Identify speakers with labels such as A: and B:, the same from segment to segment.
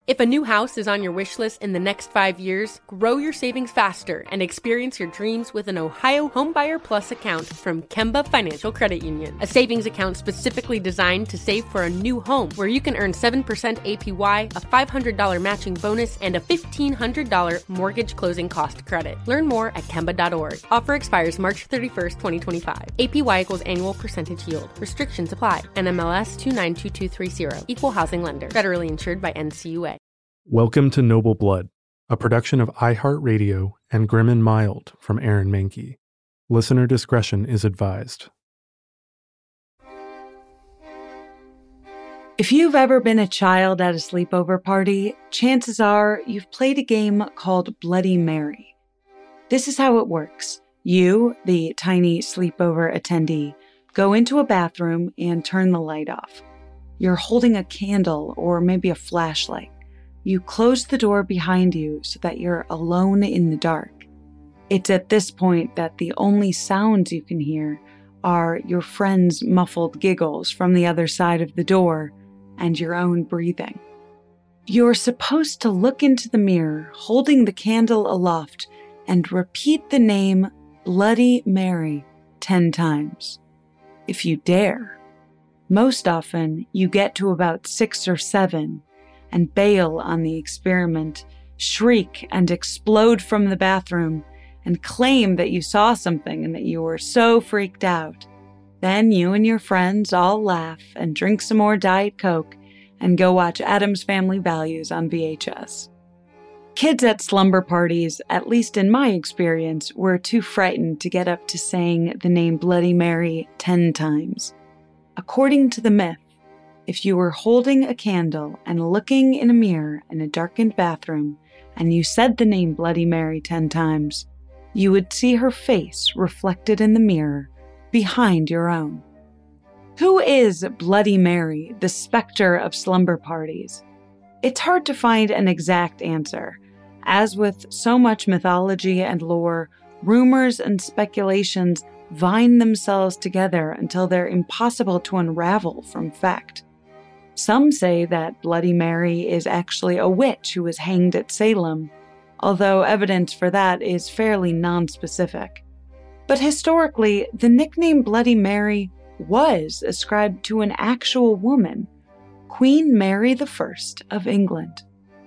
A: If a new house is on your wish list in the next 5 years, grow your savings faster and experience your dreams with an Ohio Homebuyer Plus account from Kemba Financial Credit Union. A savings account specifically designed to save for a new home where you can earn 7% APY, a $500 matching bonus, and a $1,500 mortgage closing cost credit. Learn more at Kemba.org. Offer expires March 31st, 2025. APY equals annual percentage yield. Restrictions apply. NMLS 292230. Equal housing lender. Federally insured by NCUA.
B: Welcome to Noble Blood, a production of iHeartRadio and Grim and Mild from Aaron Mahnke. Listener discretion is advised.
C: If you've ever been a child at a sleepover party, chances are you've played a game called Bloody Mary. This is how it works. You, the tiny sleepover attendee, go into a bathroom and turn the light off. You're holding a candle or maybe a flashlight. You close the door behind you so that you're alone in the dark. It's at this point that the only sounds you can hear are your friends' muffled giggles from the other side of the door and your own breathing. You're supposed to look into the mirror, holding the candle aloft, and repeat the name Bloody Mary 10 times. If you dare. Most often, you get to about 6 or 7 and bail on the experiment, shriek and explode from the bathroom, and claim that you saw something and that you were so freaked out. Then you and your friends all laugh and drink some more Diet Coke and go watch Addams Family Values on VHS. Kids at slumber parties, at least in my experience, were too frightened to get up to saying the name Bloody Mary 10 times. According to the myth, if you were holding a candle and looking in a mirror in a darkened bathroom and you said the name Bloody Mary 10 times, you would see her face reflected in the mirror behind your own. Who is Bloody Mary, the specter of slumber parties? It's hard to find an exact answer. As with so much mythology and lore, rumors and speculations vine themselves together until they're impossible to unravel from fact. Some say that Bloody Mary is actually a witch who was hanged at Salem, although evidence for that is fairly nonspecific. But historically, the nickname Bloody Mary was ascribed to an actual woman, Queen Mary I of England.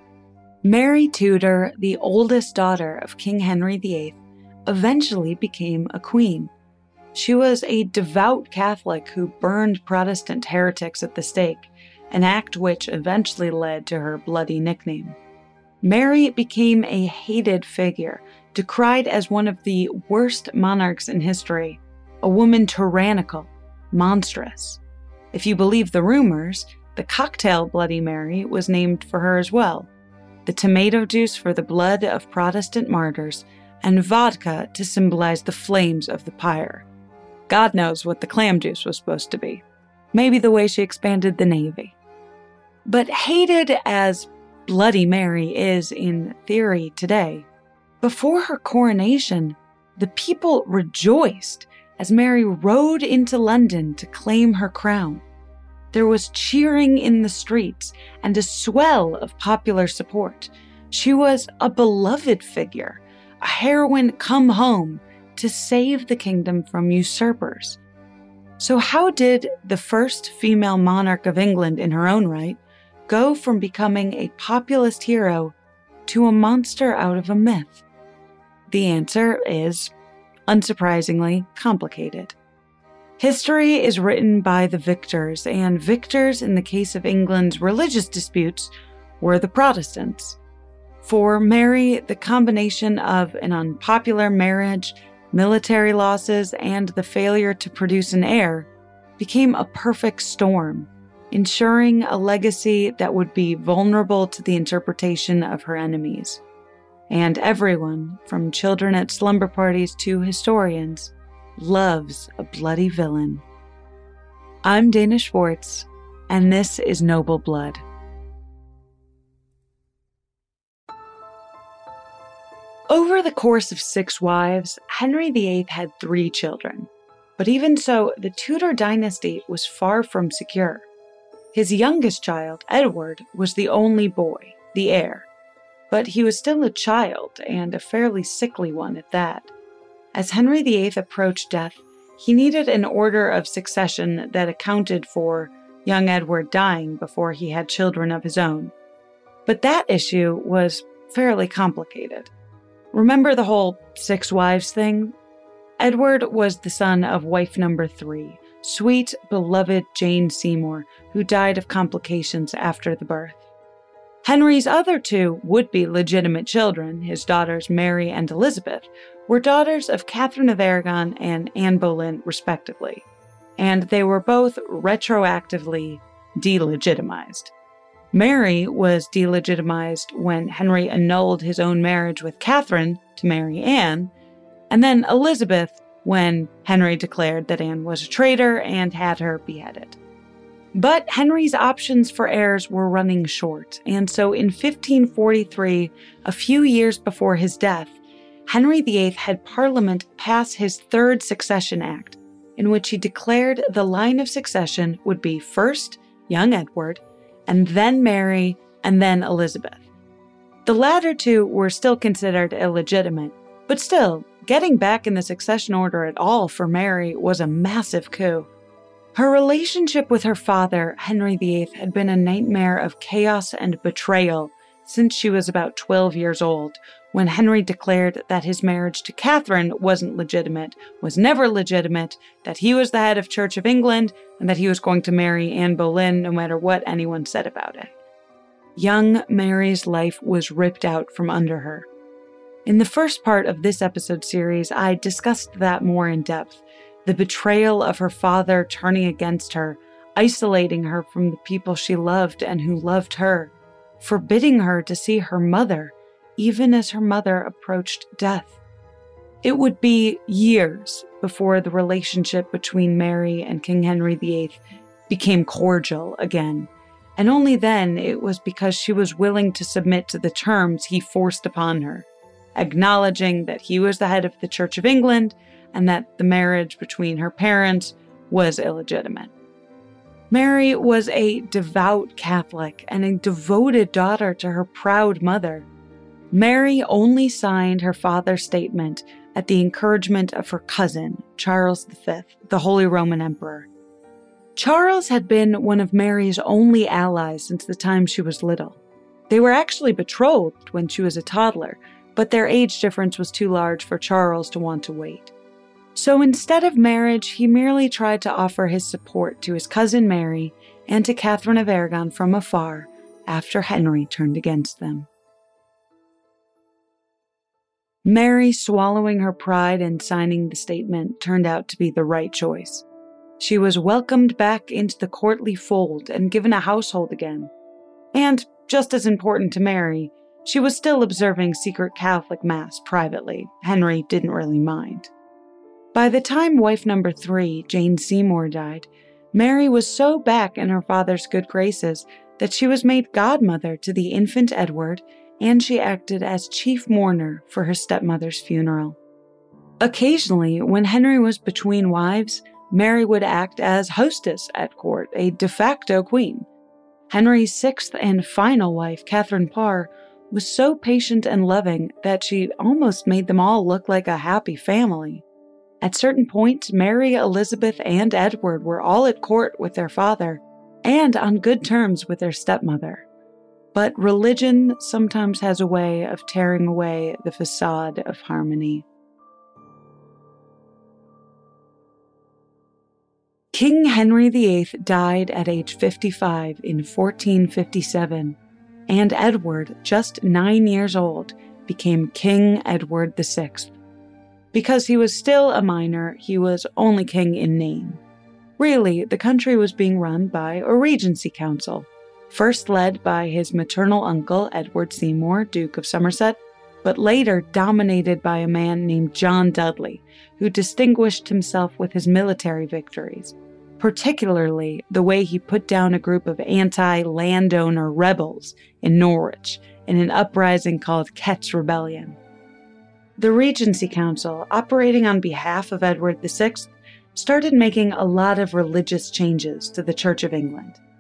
C: Mary Tudor, the oldest daughter of King Henry VIII, eventually became a queen. She was a devout Catholic who burned Protestant heretics at the stake, an act which eventually led to her bloody nickname. Mary became a hated figure, decried as one of the worst monarchs in history, a woman tyrannical, monstrous. If you believe the rumors, the cocktail Bloody Mary was named for her as well, the tomato juice for the blood of Protestant martyrs, and vodka to symbolize the flames of the pyre. God knows what the clam juice was supposed to be. Maybe the way she expanded the Navy. But hated as Bloody Mary is in theory today, before her coronation, the people rejoiced as Mary rode into London to claim her crown. There was cheering in the streets and a swell of popular support. She was a beloved figure, a heroine come home to save the kingdom from usurpers. So how did the first female monarch of England in her own right go from becoming a populist hero to a monster out of a myth? The answer is, unsurprisingly, complicated. History is written by the victors, and victors in the case of England's religious disputes were the Protestants. For Mary, the combination of an unpopular marriage, military losses, and the failure to produce an heir became a perfect storm, ensuring a legacy that would be vulnerable to the interpretation of her enemies. And everyone, from children at slumber parties to historians, loves a bloody villain. I'm Dana Schwartz, and this is Noble Blood. Over the course of 6 wives, Henry VIII had 3 children. But even so, the Tudor dynasty was far from secure. His youngest child, Edward, was the only boy, the heir. But he was still a child, and a fairly sickly one at that. As Henry VIII approached death, he needed an order of succession that accounted for young Edward dying before he had children of his own. But that issue was fairly complicated. Remember the whole 6 wives thing? Edward was the son of wife number 3, sweet, beloved Jane Seymour, who died of complications after the birth. Henry's other 2 would-be legitimate children, his daughters Mary and Elizabeth, were daughters of Catherine of Aragon and Anne Boleyn, respectively, and they were both retroactively delegitimized. Mary was delegitimized when Henry annulled his own marriage with Catherine to marry Anne, and then Elizabeth when Henry declared that Anne was a traitor and had her beheaded. But Henry's options for heirs were running short, and so in 1543, a few years before his death, Henry VIII had Parliament pass his 3rd Succession Act, in which he declared the line of succession would be first young Edward, and then Mary, and then Elizabeth. The latter 2 were still considered illegitimate, but still, getting back in the succession order at all for Mary was a massive coup. Her relationship with her father, Henry VIII, had been a nightmare of chaos and betrayal since she was about 12 years old, when Henry declared that his marriage to Catherine wasn't legitimate, was never legitimate, that he was the head of Church of England, and that he was going to marry Anne Boleyn no matter what anyone said about it. Young Mary's life was ripped out from under her. In the first part of this episode series, I discussed that more in depth. The betrayal of her father turning against her, isolating her from the people she loved and who loved her, forbidding her to see her mother, even as her mother approached death. It would be years before the relationship between Mary and King Henry VIII became cordial again, and only then it was because she was willing to submit to the terms he forced upon her, acknowledging that he was the head of the Church of England and that the marriage between her parents was illegitimate. Mary was a devout Catholic and a devoted daughter to her proud mother. Mary only signed her father's statement at the encouragement of her cousin, Charles V, the Holy Roman Emperor. Charles had been one of Mary's only allies since the time she was little. They were actually betrothed when she was a toddler, but their age difference was too large for Charles to want to wait. So instead of marriage, he merely tried to offer his support to his cousin Mary and to Catherine of Aragon from afar after Henry turned against them. Mary, swallowing her pride and signing the statement, turned out to be the right choice. She was welcomed back into the courtly fold and given a household again. And, just as important to Mary, she was still observing secret Catholic Mass privately. Henry didn't really mind. By the time wife number 3, Jane Seymour, died, Mary was so back in her father's good graces that she was made godmother to the infant Edward, and she acted as chief mourner for her stepmother's funeral. Occasionally, when Henry was between wives, Mary would act as hostess at court, a de facto queen. Henry's 6th and final wife, Catherine Parr, was so patient and loving that she almost made them all look like a happy family. At certain points, Mary, Elizabeth, and Edward were all at court with their father, and on good terms with their stepmother. But religion sometimes has a way of tearing away the facade of harmony. King Henry VIII died at age 55 in 1457, and Edward, just 9 years old, became King Edward VI. Because he was still a minor, he was only king in name. Really, the country was being run by a regency council, first led by his maternal uncle, Edward Seymour, Duke of Somerset, but later dominated by a man named John Dudley, who distinguished himself with his military victories, particularly the way he put down a group of anti-landowner rebels in Norwich in an uprising called Kett's Rebellion. The Regency Council, operating on behalf of Edward VI, started making a lot of religious changes to the Church of England.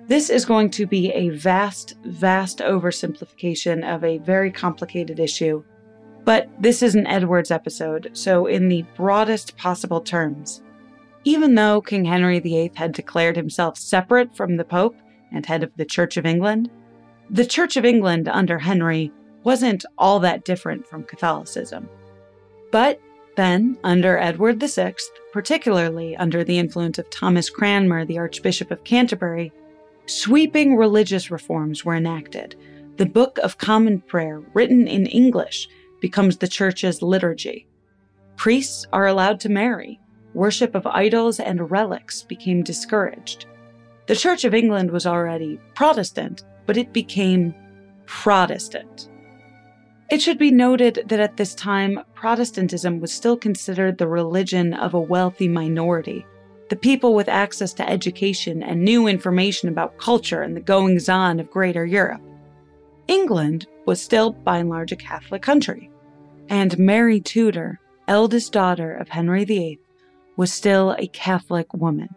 C: This is going to be a vast, vast oversimplification of a very complicated issue, but this is an Edward's episode, so in the broadest possible terms, even though King Henry VIII had declared himself separate from the Pope and head of the Church of England, the Church of England under Henry wasn't all that different from Catholicism. But then, under Edward VI, particularly under the influence of Thomas Cranmer, the Archbishop of Canterbury, sweeping religious reforms were enacted. The Book of Common Prayer, written in English, becomes the Church's liturgy. Priests are allowed to marry. Worship of idols and relics became discouraged. The Church of England was already Protestant, but it became Protestant. It should be noted that at this time, Protestantism was still considered the religion of a wealthy minority, the people with access to education and new information about culture and the goings-on of Greater Europe. England was still, by and large, a Catholic country, and Mary Tudor, eldest daughter of Henry VIII, was still a Catholic woman.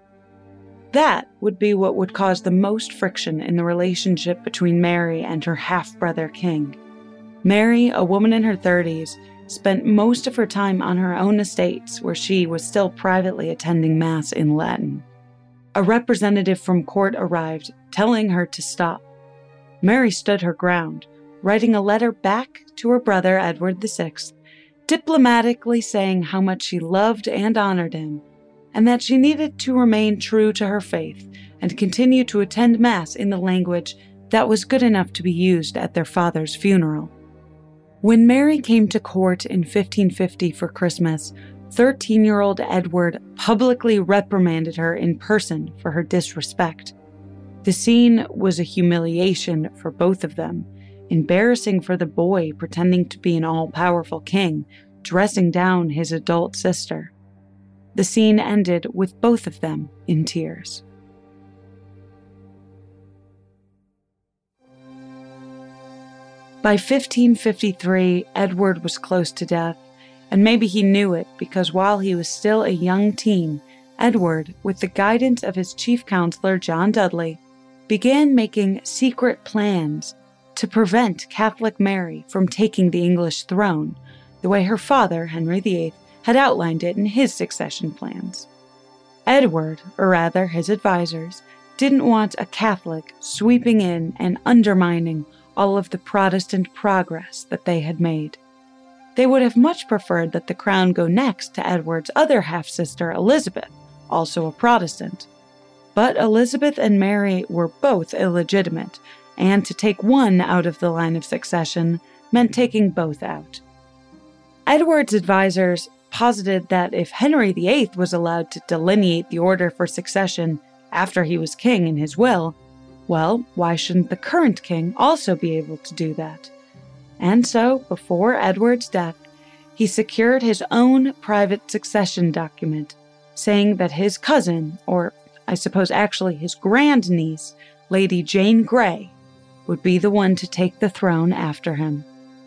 C: That would be what would cause the most friction in the relationship between Mary and her half-brother king. Mary, a woman in her 30s, spent most of her time on her own estates where she was still privately attending Mass in Latin. A representative from court arrived, telling her to stop. Mary stood her ground, writing a letter back to her brother Edward VI, diplomatically saying how much she loved and honored him, and that she needed to remain true to her faith and continue to attend Mass in the language that was good enough to be used at their father's funeral. When Mary came to court in 1550 for Christmas, 13-year-old Edward publicly reprimanded her in person for her disrespect. The scene was a humiliation for both of them, embarrassing for the boy pretending to be an all-powerful king, dressing down his adult sister. The scene ended with both of them in tears. By 1553, Edward was close to death, and maybe he knew it because while he was still a young teen, Edward, with the guidance of his chief counselor John Dudley, began making secret plans to prevent Catholic Mary from taking the English throne, the way her father, Henry VIII, had outlined it in his succession plans. Edward, or rather his advisors, didn't want a Catholic sweeping in and undermining all of the Protestant progress that they had made. They would have much preferred that the crown go next to Edward's other half-sister, Elizabeth, also a Protestant. But Elizabeth and Mary were both illegitimate, and to take one out of the line of succession meant taking both out. Edward's advisors posited that if Henry VIII was allowed to delineate the order for succession after he was king in his will, well, why shouldn't the current king also be able to do that? And so, before Edward's death, he secured his own private succession document, saying that his cousin, or I suppose actually his grandniece, Lady Jane Grey, would be the one to take the throne after him.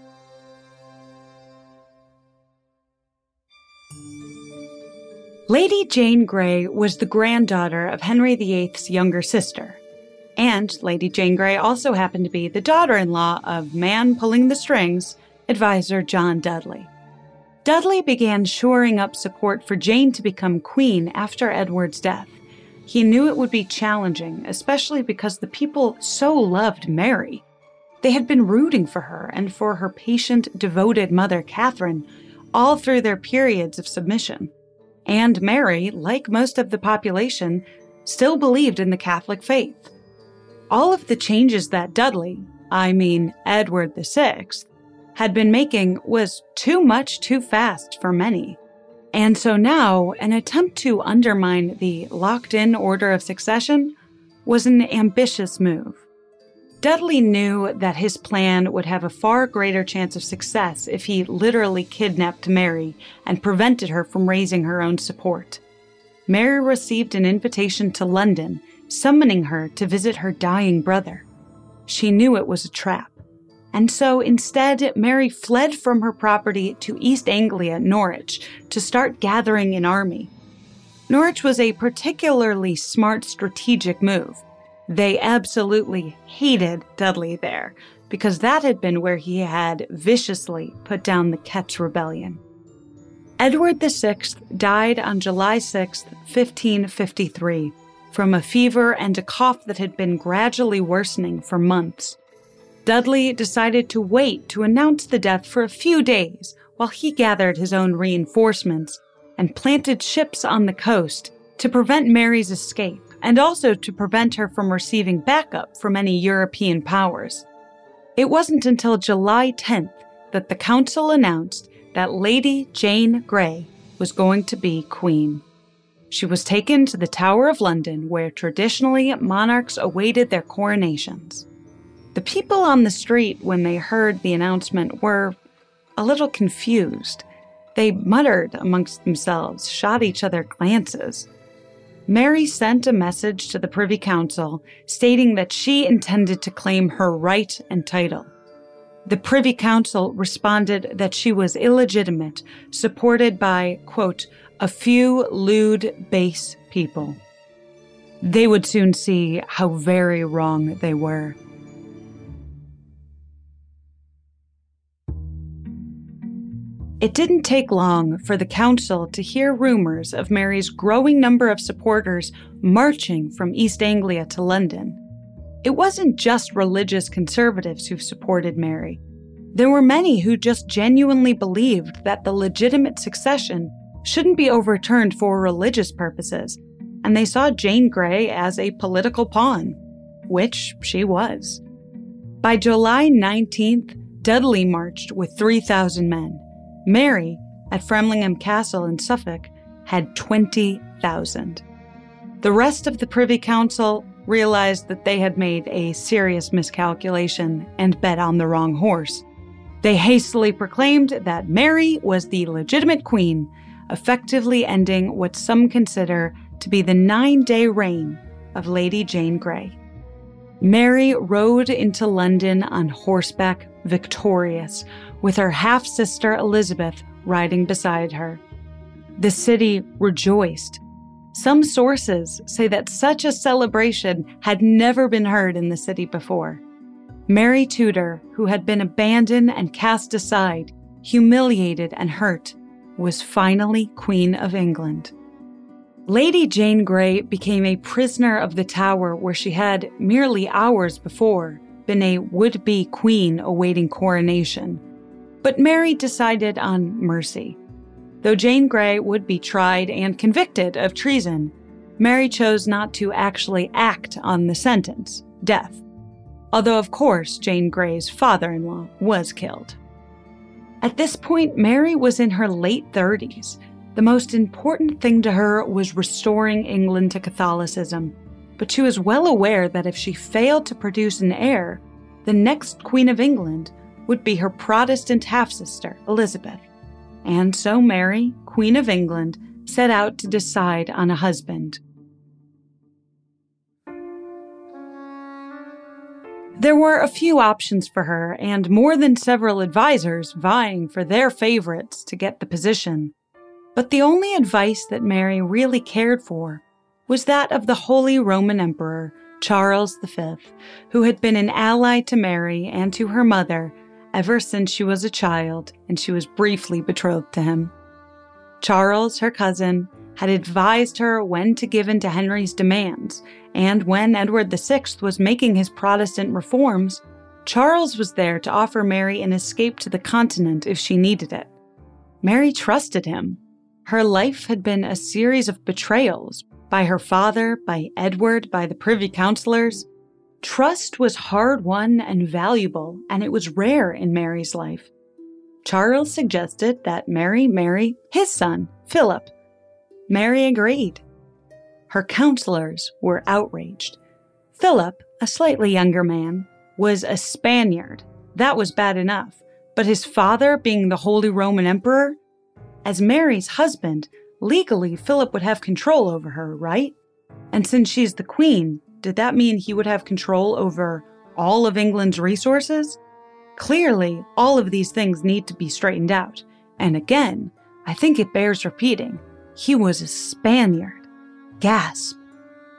C: Lady Jane Grey was the granddaughter of Henry VIII's younger sister, and Lady Jane Grey also happened to be the daughter-in-law of man pulling the strings, advisor John Dudley. Dudley began shoring up support for Jane to become queen after Edward's death. He knew it would be challenging, especially because the people so loved Mary. They had been rooting for her and for her patient, devoted mother, Catherine, all through their periods of submission. And Mary, like most of the population, still believed in the Catholic faith. All of the changes that Dudley, Edward VI, had been making was too much too fast for many. And so now, an attempt to undermine the locked-in order of succession was an ambitious move. Dudley knew that his plan would have a far greater chance of success if he literally kidnapped Mary and prevented her from raising her own support. Mary received an invitation to London, summoning her to visit her dying brother. She knew it was a trap. And so instead, Mary fled from her property to East Anglia, Norwich, to start gathering an army. Norwich was a particularly smart strategic move. They absolutely hated Dudley there, because that had been where he had viciously put down the Ketch Rebellion. Edward VI died on July 6, 1553, from a fever and a cough that had been gradually worsening for months. Dudley decided to wait to announce the death for a few days while he gathered his own reinforcements and planted ships on the coast to prevent Mary's escape and also to prevent her from receiving backup from any European powers. It wasn't until July 10th that the council announced that Lady Jane Grey was going to be queen. She was taken to the Tower of London, where traditionally monarchs awaited their coronations. The people on the street, when they heard the announcement, were a little confused. They muttered amongst themselves, shot each other glances. Mary sent a message to the Privy Council stating that she intended to claim her right and title. The Privy Council responded that she was illegitimate, supported by, quote, a few lewd, base people. They would soon see how very wrong they were. It didn't take long for the council to hear rumors of Mary's growing number of supporters marching from East Anglia to London. It wasn't just religious conservatives who supported Mary. There were many who just genuinely believed that the legitimate succession shouldn't be overturned for religious purposes, and they saw Jane Grey as a political pawn, which she was. By July 19th, Dudley marched with 3,000 men. Mary, at Framlingham Castle in Suffolk, had 20,000. The rest of the Privy Council realized that they had made a serious miscalculation and bet on the wrong horse. They hastily proclaimed that Mary was the legitimate queen, effectively ending what some consider to be the 9-day reign of Lady Jane Grey. Mary rode into London on horseback, victorious, with her half-sister Elizabeth riding beside her. The city rejoiced. Some sources say that such a celebration had never been heard in the city before. Mary Tudor, who had been abandoned and cast aside, humiliated and hurt, was finally Queen of England. Lady Jane Grey became a prisoner of the Tower, where she had, merely hours before, been a would-be queen awaiting coronation. But Mary decided on mercy. Though Jane Grey would be tried and convicted of treason, Mary chose not to actually act on the sentence, death. Although, of course, Jane Grey's father-in-law was killed. At this point, Mary was in her late 30s. The most important thing to her was restoring England to Catholicism, but she was well aware that if she failed to produce an heir, the next Queen of England would be her Protestant half-sister, Elizabeth. And so Mary, Queen of England, set out to decide on a husband. There were a few options for her, and more than several advisors vying for their favorites to get the position. But the only advice that Mary really cared for was that of the Holy Roman Emperor, Charles V, who had been an ally to Mary and to her mother ever since she was a child and she was briefly betrothed to him. Charles, her cousin, had advised her when to give in to Henry's demands, and when Edward VI was making his Protestant reforms, Charles was there to offer Mary an escape to the continent if she needed it. Mary trusted him. Her life had been a series of betrayals by her father, by Edward, by the Privy Councillors. Trust was hard-won and valuable, and it was rare in Mary's life. Charles suggested that Mary marry his son, Philip. Mary agreed. Her counselors were outraged. Philip, a slightly younger man, was a Spaniard. That was bad enough. But his father being the Holy Roman Emperor? As Mary's husband, legally Philip would have control over her, right? And since she's the queen, did that mean he would have control over all of England's resources? Clearly, all of these things need to be straightened out. And again, I think it bears repeating. He was a Spaniard. Gasp.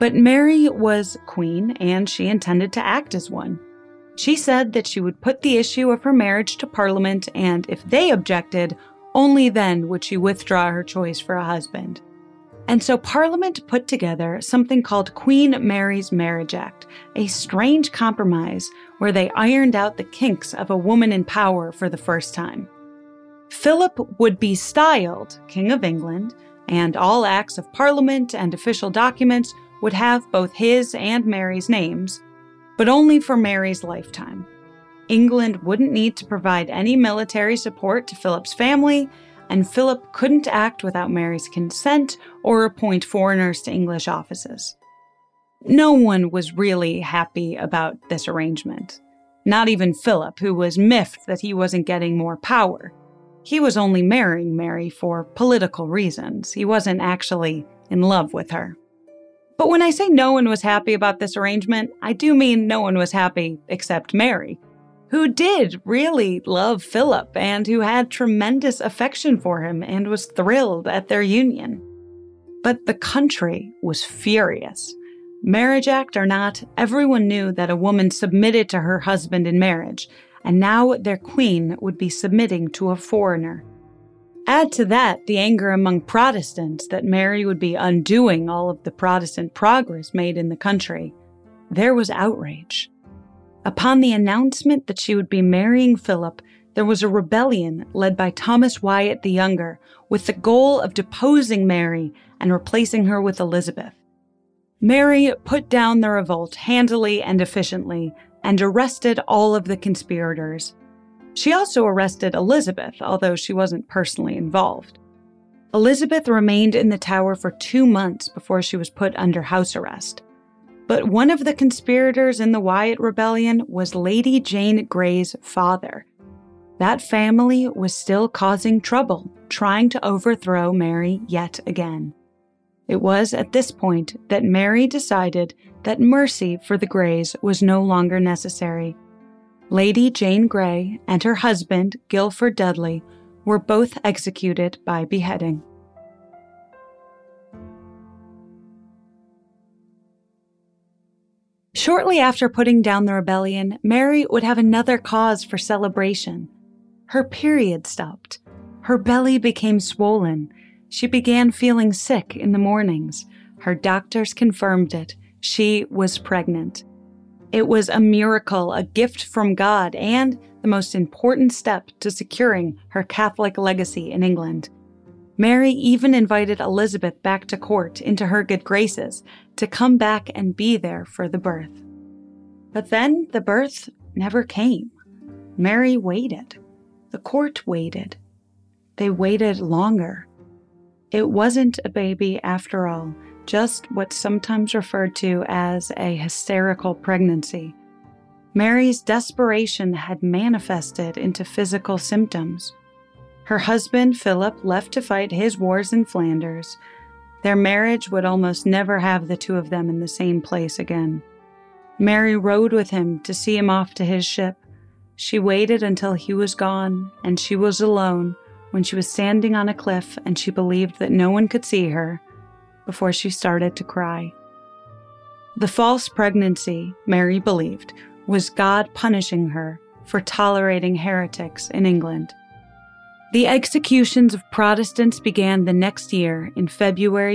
C: But Mary was queen, and she intended to act as one. She said that she would put the issue of her marriage to Parliament, and if they objected, only then would she withdraw her choice for a husband. And so Parliament put together something called Queen Mary's Marriage Act, a strange compromise where they ironed out the kinks of a woman in power for the first time. Philip would be styled King of England, and all acts of Parliament and official documents would have both his and Mary's names, but only for Mary's lifetime. England wouldn't need to provide any military support to Philip's family, and Philip couldn't act without Mary's consent or appoint foreigners to English offices. No one was really happy about this arrangement. Not even Philip, who was miffed that he wasn't getting more power. He was only marrying Mary for political reasons. He wasn't actually in love with her. But when I say no one was happy about this arrangement, I do mean no one was happy except Mary, who did really love Philip and who had tremendous affection for him and was thrilled at their union. But the country was furious. Marriage act or not, everyone knew that a woman submitted to her husband in marriage, and now their queen would be submitting to a foreigner. Add to that the anger among Protestants that Mary would be undoing all of the Protestant progress made in the country. There was outrage. Upon the announcement that she would be marrying Philip, there was a rebellion led by Thomas Wyatt the Younger with the goal of deposing Mary and replacing her with Elizabeth. Mary put down the revolt handily and efficiently and arrested all of the conspirators. She also arrested Elizabeth, although she wasn't personally involved. Elizabeth remained in the Tower for 2 months before she was put under house arrest. But one of the conspirators in the Wyatt Rebellion was Lady Jane Grey's father. That family was still causing trouble, trying to overthrow Mary yet again. It was at this point that Mary decided that mercy for the Greys was no longer necessary. Lady Jane Grey and her husband, Guilford Dudley, were both executed by beheading. Shortly after putting down the rebellion, Mary would have another cause for celebration. Her period stopped. Her belly became swollen. She began feeling sick in the mornings. Her doctors confirmed it. She was pregnant. It was a miracle, a gift from God, and the most important step to securing her Catholic legacy in England. Mary even invited Elizabeth back to court into her good graces to come back and be there for the birth. But then the birth never came. Mary waited. The court waited. They waited longer. It wasn't a baby after all, just what's sometimes referred to as a hysterical pregnancy. Mary's desperation had manifested into physical symptoms. Her husband, Philip, left to fight his wars in Flanders. Their marriage would almost never have the two of them in the same place again. Mary rode with him to see him off to his ship. She waited until he was gone, and she was alone when she was standing on a cliff and she believed that no one could see her, before she started to cry. The false pregnancy, Mary believed, was God punishing her for tolerating heretics in England. The executions of Protestants began the next year in February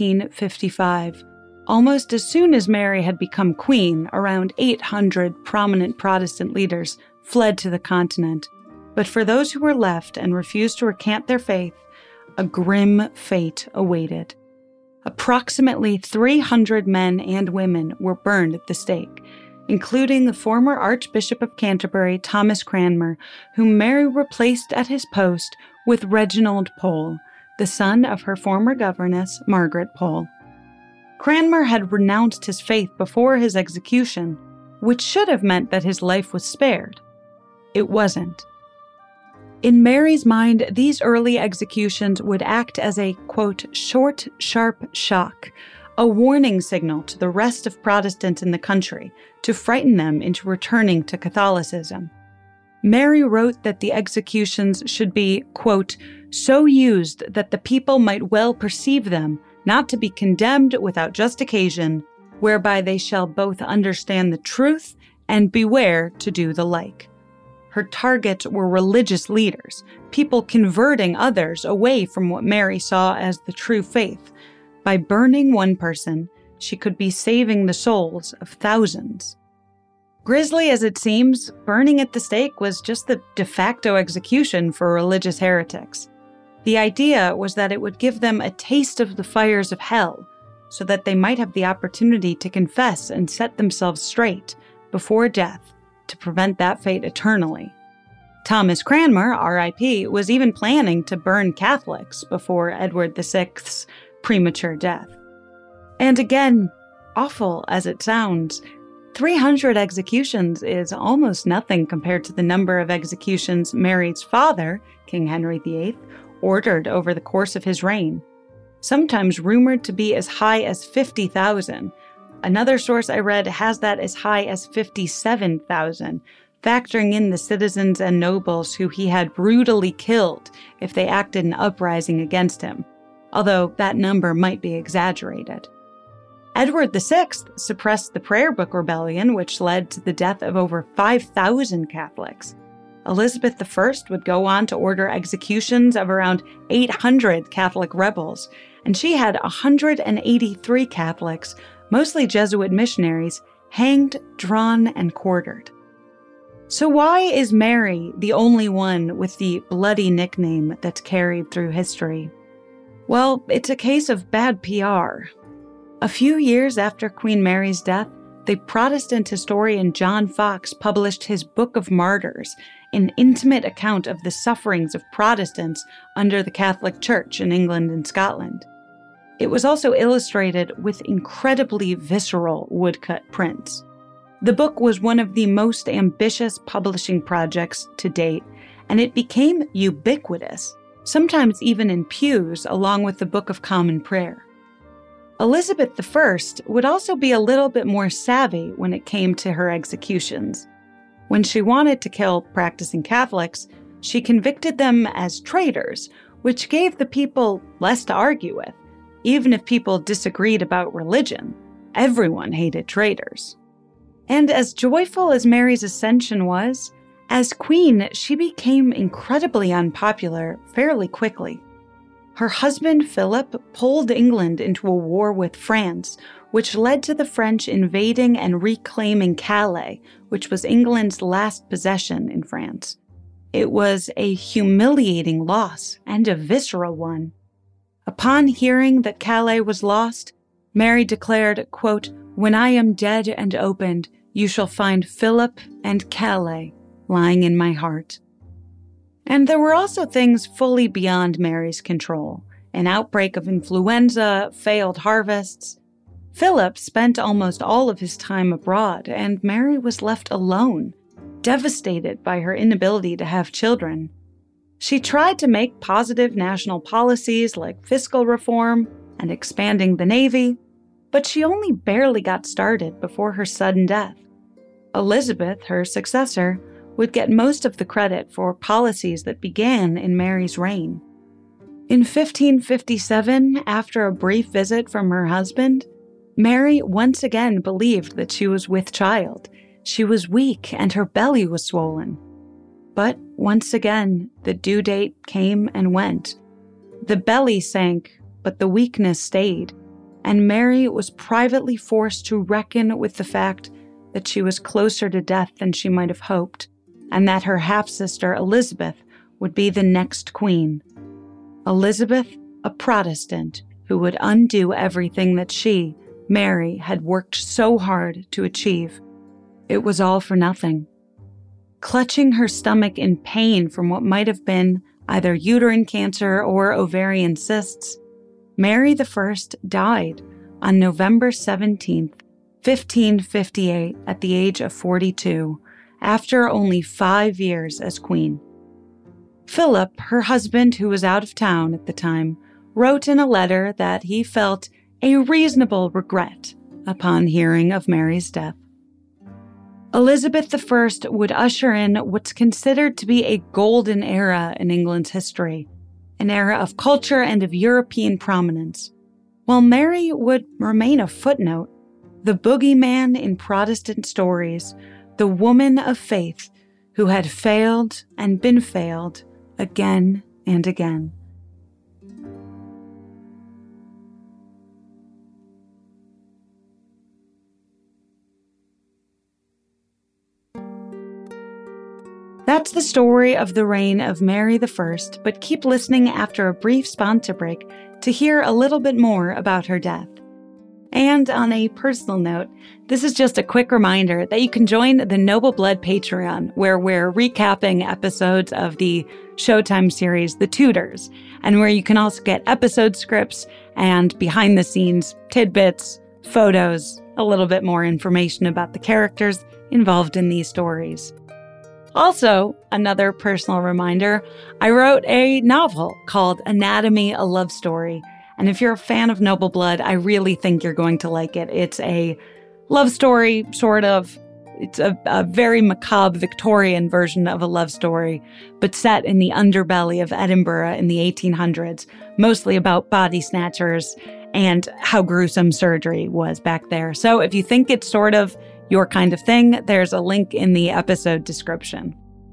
C: 1555. Almost as soon as Mary had become queen, around 800 prominent Protestant leaders fled to the continent. But for those who were left and refused to recant their faith, a grim fate awaited. Approximately 300 men and women were burned at the stake, including the former Archbishop of Canterbury, Thomas Cranmer, whom Mary replaced at his post with Reginald Pole, the son of her former governess, Margaret Pole. Cranmer had renounced his faith before his execution, which should have meant that his life was spared. It wasn't. In Mary's mind, these early executions would act as a, quote, short, sharp shock, a warning signal to the rest of Protestants in the country to frighten them into returning to Catholicism. Mary wrote that the executions should be, quote, so used that the people might well perceive them, not to be condemned without just occasion, whereby they shall both understand the truth and beware to do the like. Her targets were religious leaders, people converting others away from what Mary saw as the true faith. By burning one person, she could be saving the souls of thousands. Grisly as it seems, burning at the stake was just the de facto execution for religious heretics. The idea was that it would give them a taste of the fires of hell, so that they might have the opportunity to confess and set themselves straight before death to prevent that fate eternally. Thomas Cranmer, R.I.P., was even planning to burn Catholics before Edward VI's premature death. And again, awful as it sounds, 300 executions is almost nothing compared to the number of executions Mary's father, King Henry VIII, ordered over the course of his reign, sometimes rumored to be as high as 50,000. Another source I read has that as high as 57,000, factoring in the citizens and nobles who he had brutally killed if they acted in uprising against him, although that number might be exaggerated. Edward VI suppressed the Prayer Book Rebellion, which led to the death of over 5,000 Catholics. Elizabeth I would go on to order executions of around 800 Catholic rebels, and she had 183 Catholics, mostly Jesuit missionaries, hanged, drawn, and quartered. So why is Mary the only one with the bloody nickname that's carried through history? Well, it's a case of bad PR. A few years after Queen Mary's death, the Protestant historian John Foxe published his Book of Martyrs, an intimate account of the sufferings of Protestants under the Catholic Church in England and Scotland. It was also illustrated with incredibly visceral woodcut prints. The book was one of the most ambitious publishing projects to date, and it became ubiquitous, sometimes even in pews along with the Book of Common Prayer. Elizabeth I would also be a little bit more savvy when it came to her executions. When she wanted to kill practicing Catholics, she convicted them as traitors, which gave the people less to argue with. Even if people disagreed about religion, everyone hated traitors. And as joyful as Mary's ascension was, as queen, she became incredibly unpopular fairly quickly. Her husband, Philip, pulled England into a war with France, which led to the French invading and reclaiming Calais, which was England's last possession in France. It was a humiliating loss and a visceral one. Upon hearing that Calais was lost, Mary declared, quote, "When I am dead and opened, you shall find Philip and Calais lying in my heart." And there were also things fully beyond Mary's control. An outbreak of influenza, failed harvests. Philip spent almost all of his time abroad, and Mary was left alone, devastated by her inability to have children. She tried to make positive national policies like fiscal reform and expanding the Navy, but she only barely got started before her sudden death. Elizabeth, her successor, would get most of the credit for policies that began in Mary's reign. In 1557, after a brief visit from her husband, Mary once again believed that she was with child. She was weak and her belly was swollen. But once again, the due date came and went. The belly sank, but the weakness stayed, and Mary was privately forced to reckon with the fact that she was closer to death than she might have hoped, and that her half-sister Elizabeth would be the next queen. Elizabeth, a Protestant, who would undo everything that she, Mary, had worked so hard to achieve. It was all for nothing. Clutching her stomach in pain from what might have been either uterine cancer or ovarian cysts, Mary I died on November 17th, 1558, at the age of 42, after only 5 years as queen. Philip, her husband, who was out of town at the time, wrote in a letter that he felt a reasonable regret upon hearing of Mary's death. Elizabeth I would usher in what's considered to be a golden era in England's history, an era of culture and of European prominence. while Mary would remain a footnote, the boogeyman in Protestant stories, the woman of faith who had failed and been failed again and again. That's the story of the reign of Mary I, but keep listening after a brief sponsor break to hear a little bit more about her death. And on a personal note, this is just a quick reminder that you can join the Noble Blood Patreon, where we're recapping episodes of the Showtime series, The Tudors, and where you can also get episode scripts and behind-the-scenes tidbits, photos, a little bit more information about the characters involved in these stories. Also, another personal reminder, I wrote a novel called Anatomy, a Love Story. And if you're a fan of Noble Blood, I really think you're going to like it. It's a love story, sort of. It's a very macabre Victorian version of a love story, but set in the underbelly of Edinburgh in the 1800s, mostly about body snatchers and how gruesome surgery was back there. So if you think it's sort of your kind of thing, there's a link in the episode description.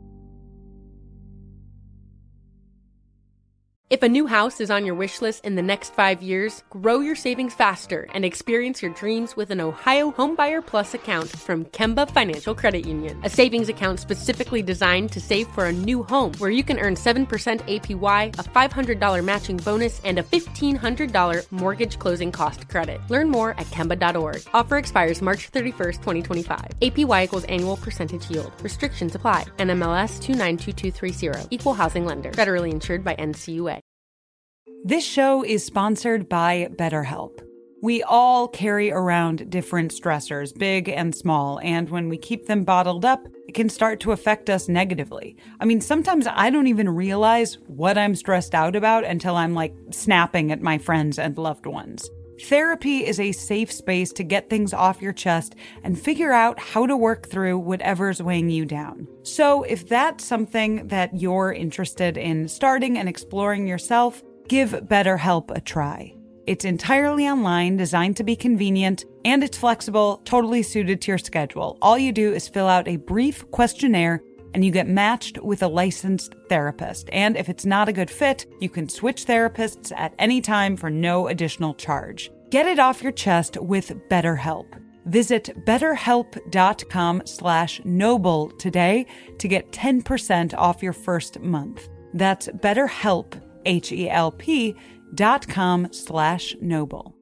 A: If a new house is on your wish list in the next 5 years, grow your savings faster and experience your dreams with an Ohio Homebuyer Plus account from Kemba Financial Credit Union. A savings account specifically designed to save for a new home, where you can earn 7% APY, a $500 matching bonus, and a $1,500 mortgage closing cost credit. Learn more at Kemba.org. Offer expires March 31st, 2025. APY equals annual percentage yield. Restrictions apply. NMLS 292230. Equal housing lender. Federally insured by NCUA.
C: This show is sponsored by BetterHelp. We all carry around different stressors, big and small, and when we keep them bottled up, it can start to affect us negatively. I mean, sometimes I don't even realize what I'm stressed out about until I'm snapping at my friends and loved ones. Therapy is a safe space to get things off your chest and figure out how to work through whatever's weighing you down. So if that's something that you're interested in starting and exploring yourself, give BetterHelp a try. It's entirely online, designed to be convenient, and it's flexible, totally suited to your schedule. All you do is fill out a brief questionnaire, and you get matched with a licensed therapist. And if it's not a good fit, you can switch therapists at any time for no additional charge. Get it off your chest with BetterHelp. Visit betterhelp.com/noble today to get 10% off your first month. That's BetterHelp, HELP.com/noble.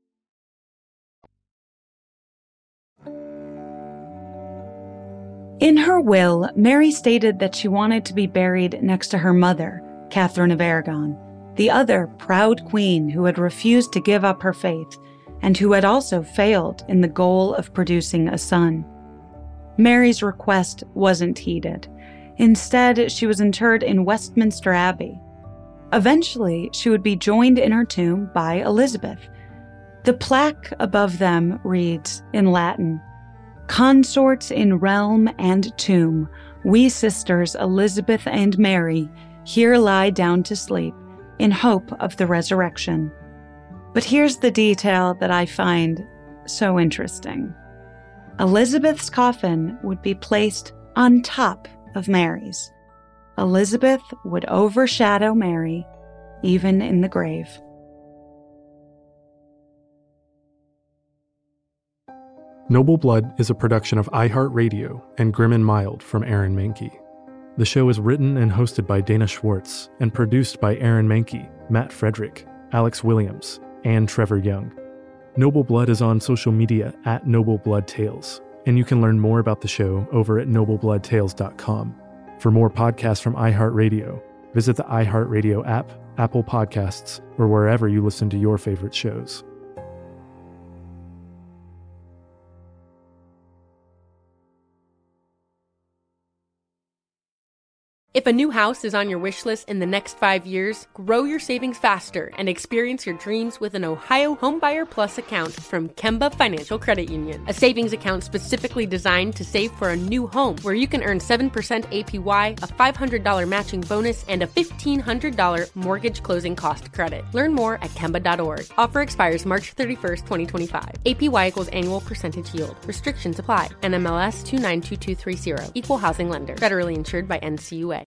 C: In her will, Mary stated that she wanted to be buried next to her mother, Catherine of Aragon, the other proud queen who had refused to give up her faith and who had also failed in the goal of producing a son. Mary's request wasn't heeded. Instead, she was interred in Westminster Abbey. Eventually, she would be joined in her tomb by Elizabeth. The plaque above them reads, in Latin, "Consorts in realm and tomb, we sisters Elizabeth and Mary here lie down to sleep in hope of the resurrection." But here's the detail that I find so interesting. Elizabeth's coffin would be placed on top of Mary's. Elizabeth would overshadow Mary, even in the grave.
B: Noble Blood is a production of iHeartRadio and Grim and Mild from Aaron Mahnke. The show is written and hosted by Dana Schwartz and produced by Aaron Mahnke, Matt Frederick, Alex Williams, and Trevor Young. Noble Blood is on social media at Noble Blood Tales, and you can learn more about the show over at noblebloodtales.com. For more podcasts from iHeartRadio, visit the iHeartRadio app, Apple Podcasts, or wherever you listen to your favorite shows.
A: If a new house is on your wish list in the next 5 years, grow your savings faster and experience your dreams with an Ohio Homebuyer Plus account from Kemba Financial Credit Union. A savings account specifically designed to save for a new home, where you can earn 7% APY, a $500 matching bonus, and a $1,500 mortgage closing cost credit. Learn more at Kemba.org. Offer expires March 31st, 2025. APY equals annual percentage yield. Restrictions apply. NMLS 292230. Equal housing lender. Federally insured by NCUA.